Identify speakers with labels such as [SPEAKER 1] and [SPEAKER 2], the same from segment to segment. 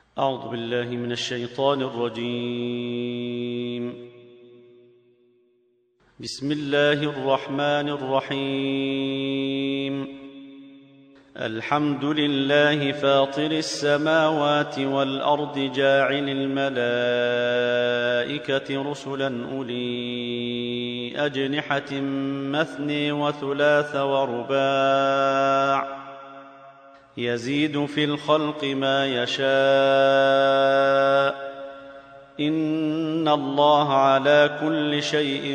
[SPEAKER 1] أعوذ بالله من الشيطان الرجيم. بسم الله الرحمن الرحيم. الحمد لله فاطر السماوات والأرض جاعل الملائكة رسلا أولي أجنحة مثني وثلاث ورباع يزيد في الخلق ما يشاء إن الله على كل شيء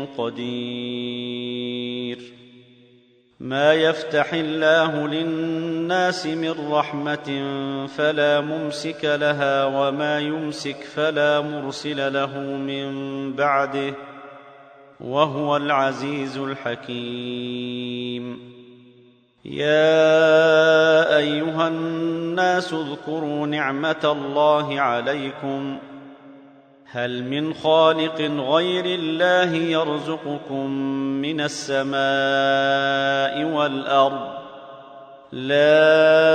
[SPEAKER 1] قدير. ما يفتح الله للناس من رحمة فلا ممسك لها وما يمسك فلا مرسل له من بعده وهو العزيز الحكيم. يا أيها الناس اذكروا نعمة الله عليكم هل من خالق غير الله يرزقكم من السماء والأرض لا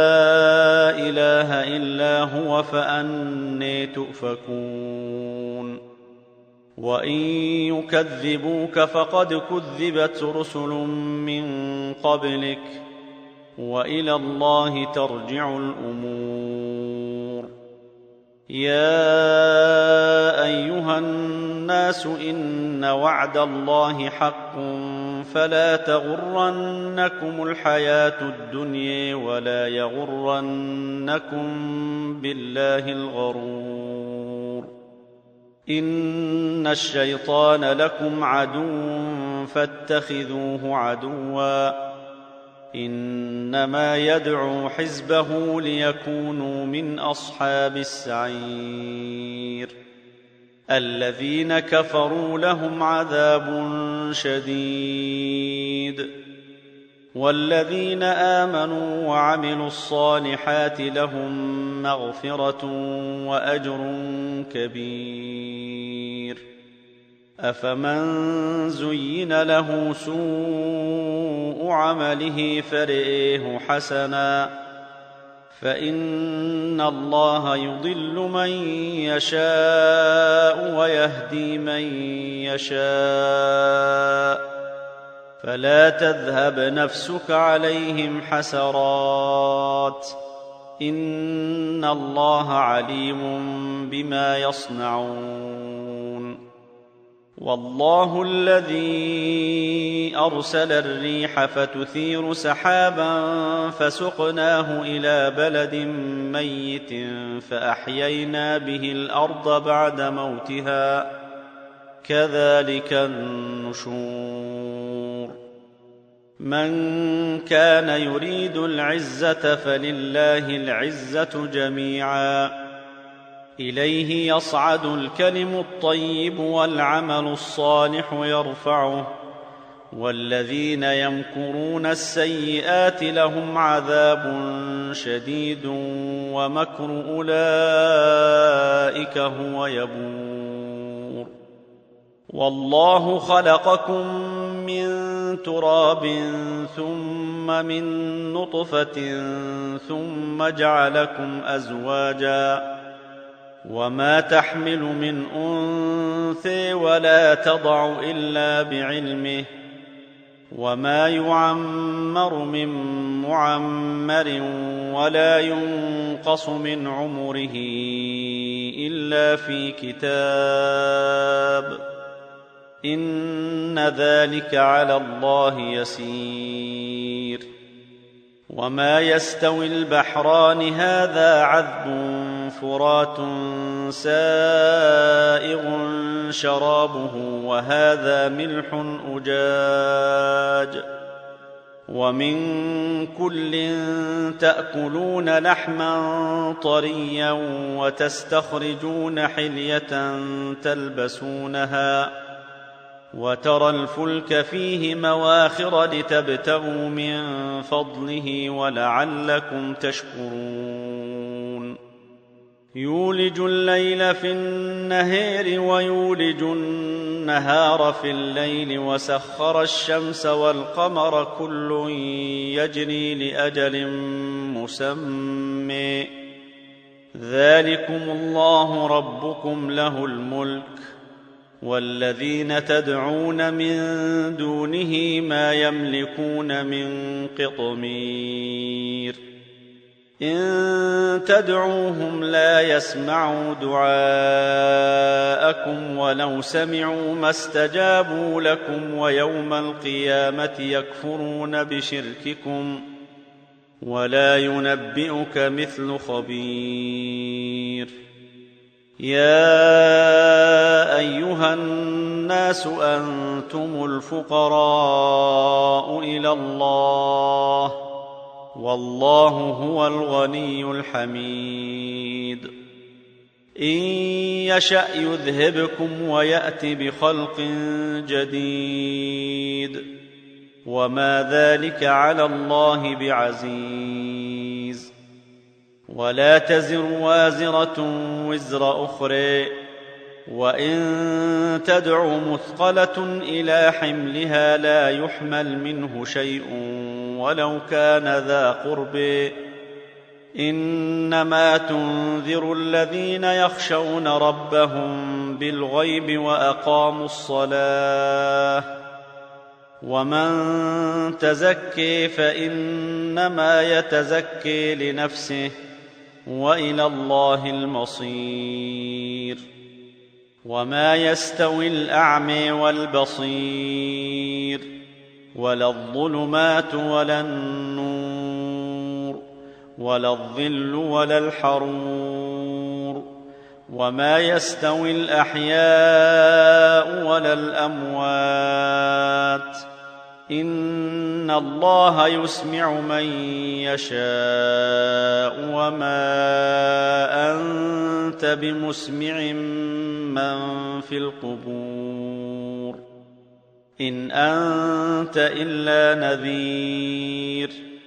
[SPEAKER 1] إله إلا هو فأنى تؤفكون. وإن يكذبوك فقد كذبت رسل من قبلك وإلى الله ترجع الأمور. يا أيها الناس إن وعد الله حق فلا تغرنكم الحياة الدنيا ولا يغرنكم بالله الغرور. إن الشيطان لكم عدو فاتخذوه عدوا إنما يدعو حزبه ليكونوا من أصحاب السعير. الذين كفروا لهم عذاب شديد والذين آمنوا وعملوا الصالحات لهم مغفرة وأجر كبير. أفمن زين له سوء عمله فرئه حسنا فإن الله يضل من يشاء ويهدي من يشاء فلا تذهب نفسك عليهم حسرات إن الله عليم بما يصنعون. والله الذي أرسل الريح فتثير سحابا فسقناه إلى بلد ميت فأحيينا به الأرض بعد موتها كذلك النشور. من كان يريد العزة فلله العزة جميعا إليه يصعد الكلم الطيب والعمل الصالح يرفعه والذين يمكرون السيئات لهم عذاب شديد ومكر أولئك هو يبور. والله خلقكم من تراب ثم من نطفة ثم جعلكم أزواجا وما تحمل من أنثى ولا تضع إلا بعلمه وما يعمر من معمر ولا ينقص من عمره إلا في كتاب إن ذلك على الله يسير. وما يستوي البحران هذا عذب فرات سائغ شرابه وهذا ملح أجاج ومن كل تأكلون لحما طريا وتستخرجون حلية تلبسونها وترى الفلك فيه مواخر لتبتغوا من فضله ولعلكم تشكرون. يولج الليل في النهار ويولج النهار في الليل وسخر الشمس والقمر كل يجري لأجل مسمى ذلكم الله ربكم له الملك، والذين تدعون من دونه ما يملكون من قطمير. إن تدعوهم لا يسمعوا دعاءكم ولو سمعوا ما استجابوا لكم، ويوم القيامة يكفرون بشرككم، ولا ينبئك مثل خبير. يا أيها الناس أنتم الفقراء إلى الله، والله هو الغني الحميد. إن يشأ يذهبكم ويأت بخلق جديد، وما ذلك على الله بعزيز. ولا تزر وازرة وزر أخرى، وإن تدع مثقلة إلى حملها لا يحمل منه شيء ولو كان ذا قرب. إنما تنذر الذين يخشون ربهم بالغيب وأقاموا الصلاة، ومن تزكي فإنما يتزكي لنفسه، وإلى الله المصير. وما يستوي الأعمى والبصير، ولا الظلمات ولا النور، ولا الظل ولا الحرور، وما يستوي الأحياء ولا الأموات. إن الله يسمع من يشاء، وما أنت بمسمع من في القبور. إن أنت إلا نذير.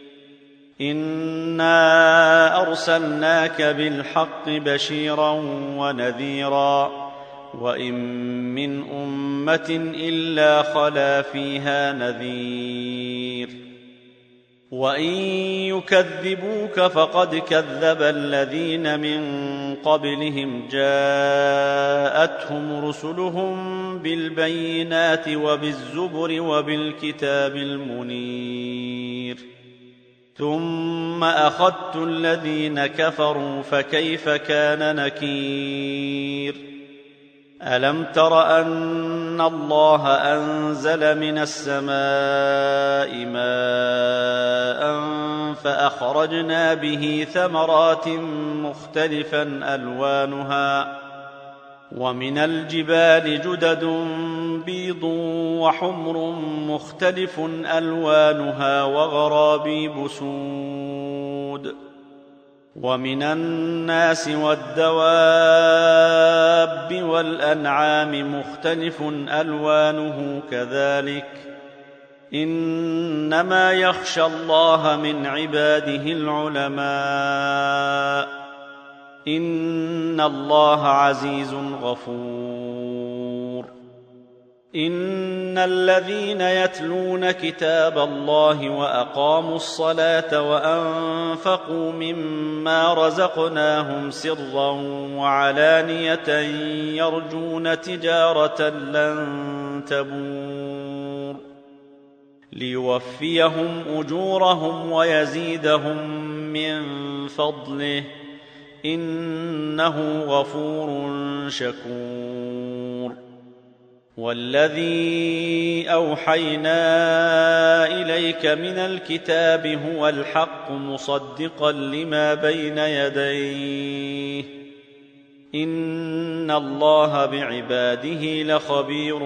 [SPEAKER 1] إنا أرسلناك بالحق بشيرا ونذيرا، وإن من أمة إلا خلا فيها نذير. وإن يكذبوك فقد كذب الذين من قبلهم، جاءتهم رسلهم بالبينات وبالزبر وبالكتاب المنير. ثم أخذت الذين كفروا فكيف كان نكير. ألم تر أن الله أنزل من السماء ماء فأخرجنا به ثمرات مختلفا ألوانها، ومن الجبال جدد بيض وحمر مختلف ألوانها وغرابيب سود. ومن الناس والدواب والأنعام مختلف ألوانه كذلك. إنما يخشى الله من عباده العلماء. إن الله عزيز غفور. إن الذين يتلون كتاب الله وأقاموا الصلاة وأنفقوا مما رزقناهم سرا وعلانية يرجون تجارة لن تبور، ليوفيهم أجورهم ويزيدهم من فضله، إنه غفور شكور. والذي أوحينا إليك من الكتاب هو الحق مصدقا لما بين يديه، إن الله بعباده لخبير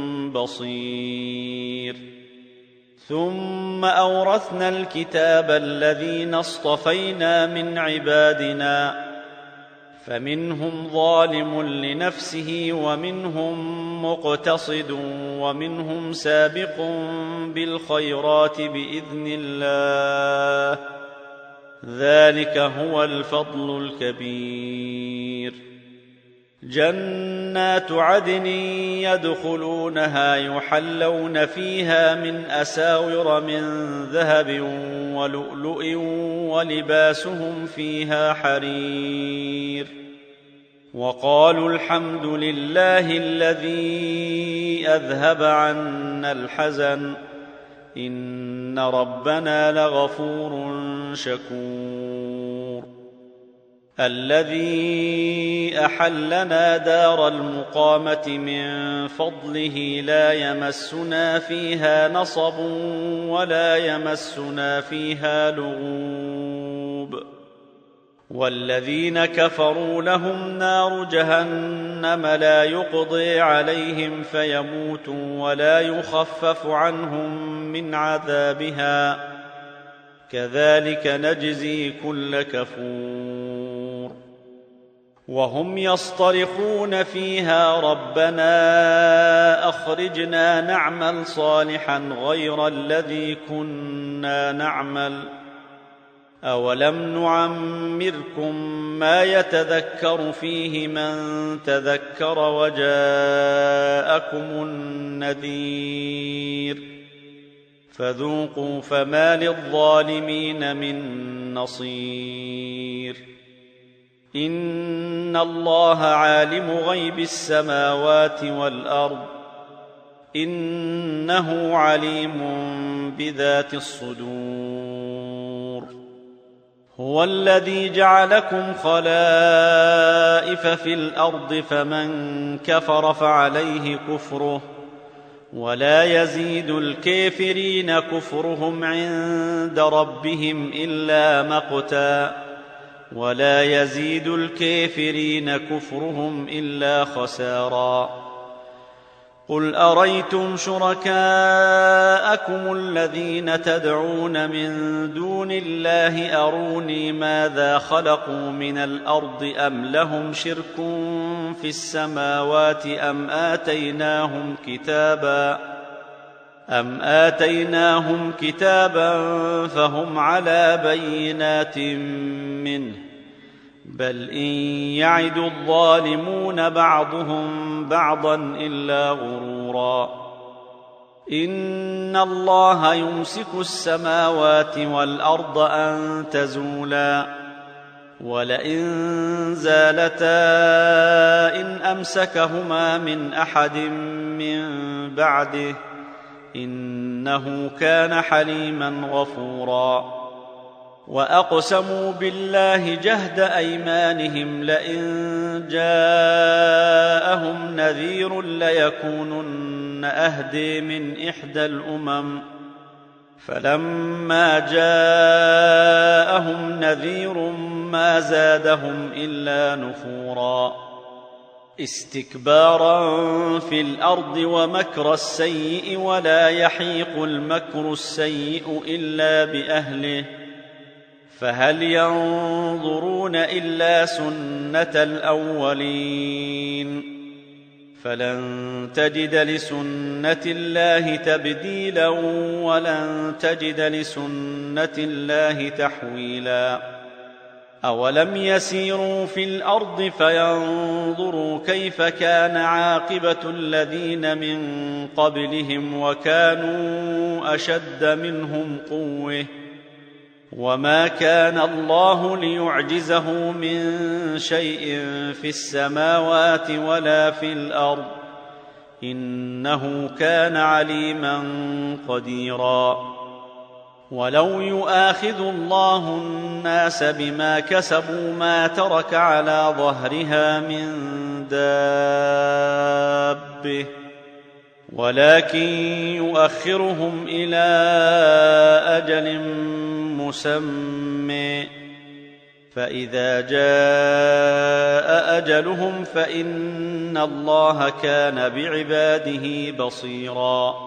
[SPEAKER 1] بصير. ثم أورثنا الكتاب الذين اصطفينا من عبادنا، فمنهم ظالم لنفسه ومنهم مقتصد ومنهم سابق بالخيرات بإذن الله، ذلك هو الفضل الكبير. جنات عدن يدخلونها يحلون فيها من أساور من ذهب ولؤلؤ ولباسهم فيها حرير وقالوا الحمد لله الذي أذهب عنا الحزن إن ربنا لغفور شكور الذي أحلنا دار المقامة من فضله لا يمسنا فيها نصب ولا يمسنا فيها لغوب والذين كفروا لهم نار جهنم لا يقضي عليهم فيموتوا ولا يخفف عنهم من عذابها كذلك نجزي كل كفور وهم يصطرخون فيها ربنا أخرجنا نعمل صالحا غير الذي كنا نعمل أولم نعمركم ما يتذكر فيه من تذكر وجاءكم النذير فذوقوا فما للظالمين من نصير إن الله عالم غيب السماوات والأرض إنه عليم بذات الصدور هو الذي جعلكم خلائف في الأرض فمن كفر فعليه كفره ولا يزيد الكافرين كفرهم عند ربهم إلا مقتا ولا يزيد الكافرين كفرهم إلا خسارا قل أريتم شركاءكم الذين تدعون من دون الله أروني ماذا خلقوا من الأرض أم لهم شرك في السماوات أم آتيناهم كتابا فهم على بينات منه بل إن يعد الظالمون بعضهم بعضا إلا غرورا إن الله يمسك السماوات والأرض أن تزولا ولئن زالتا إن أمسكهما من أحد من بعده إنه كان حليما غفورا وأقسموا بالله جهد أيمانهم لئن جاءهم نذير ليكونن أهدي من إحدى الأمم فلما جاءهم نذير ما زادهم إلا نفورا استكبارا في الأرض ومكر السيء ولا يحيق المكر السيء إلا بأهله فهل ينظرون إلا سنة الأولين فلن تجد لسنة الله تبديلا ولن تجد لسنة الله تحويلا أولم يسيروا في الأرض فينظروا كيف كان عاقبة الذين من قبلهم وكانوا أشد منهم قوة وما كان الله ليعجزه من شيء في السماوات ولا في الأرض إنه كان عليما قديرا ولو يؤاخذ الله الناس بما كسبوا ما ترك على ظهرها من دابة ولكن يؤخرهم إلى أجل مسمى فإذا جاء أجلهم فإن الله كان بعباده بصيراً